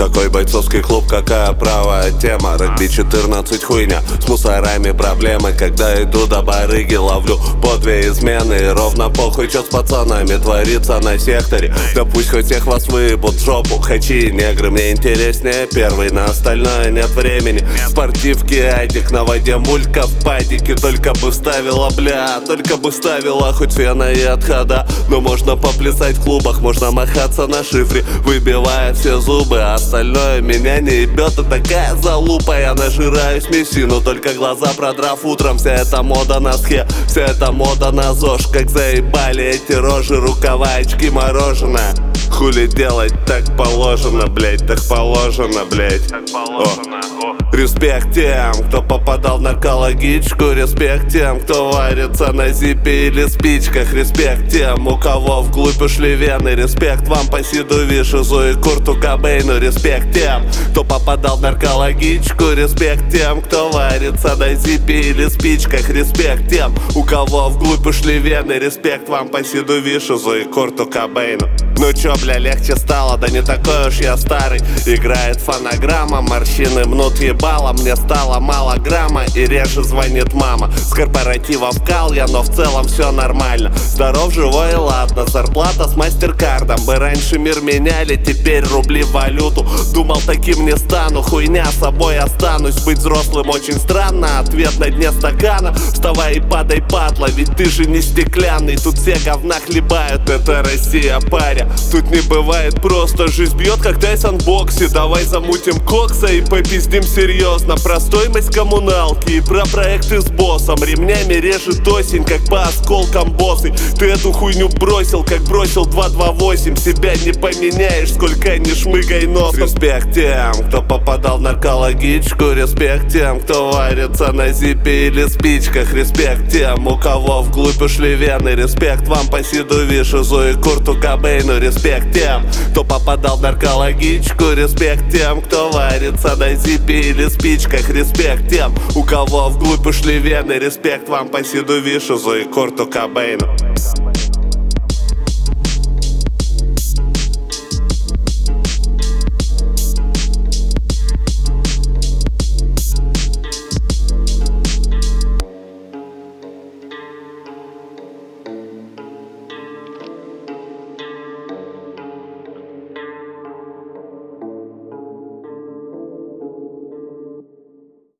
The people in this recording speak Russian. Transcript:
Какой бойцовский клуб, какая правая тема. Регби 14 хуйня, с мусорами проблемы. Когда иду до барыги, ловлю по 2 измены. И ровно похуй, чё с пацанами творится на секторе. Да пусть хоть всех вас выебут в жопу. Хачи и негры, мне интереснее первый. На остальное нет времени. Спортивки, адик, на воде мулька в падике. Только бы вставила, бля, только бы вставила хоть фена и отхода. Но можно поплясать в клубах, можно махаться на шифре, выбивая все зубы, а остальное меня не ебет. И такая залупа, я нажираюсь мессину, только глаза продрав утром. Вся эта мода на схе, вся эта мода на ЗОЖ. Как заебали эти рожи, рукава, очки, мороженое. Хули делать, так положено, блять, так положено, блять. Респект тем, кто попадал в наркологичку. Респект тем, кто варится на зипе или спичках. Респект тем, у кого вглубь ушли вены. Респект вам по Сиду Вишизу и Курту Кобейну. Респект тем, кто попадал в наркологичку. Респект тем, кто варится на зипе или спичках. Респект тем, у кого вглубь ушли вены. Респект вам по Сиду Вишизу и Курту Кобейну. Ну чё, бля, легче стало, да не такой уж я старый. Играет фонограмма, морщины мнут ебало. Мне стало мало грамма и реже звонит мама. С корпоратива вкал я, но в целом все нормально. Здоров, живой и ладно, зарплата с мастеркардом. Мы раньше мир меняли, теперь рубли в валюту. Думал, таким не стану, хуйня, собой останусь. Быть взрослым очень странно, ответ на дне стакана. Вставай и падай, падла, ведь ты же не стеклянный. Тут все говна хлебают, это Россия, паря. Тут не бывает просто, жизнь бьет как Тайсон в боксе. Давай замутим кокса и попиздим серьезно про стоимость коммуналки и про проекты с боссом. Ремнями режет осень, как по осколкам боссы. Ты эту хуйню бросил, как бросил 228. Себя не поменяешь, сколько ни шмыгай носом. Респект тем, кто попадал в наркологичку. Респект тем, кто варится на зипе или спичках. Респект тем, у кого вглубь ушли вены. Респект вам по Сиду Вишизу и Курту Кобейну. Респект тем, кто попадал в наркологичку. Респект тем, кто варится на зипе или спичках. Респект тем, у кого вглубь ушли вены. Респект вам по Сиду Вишизу и Курту Кобейну.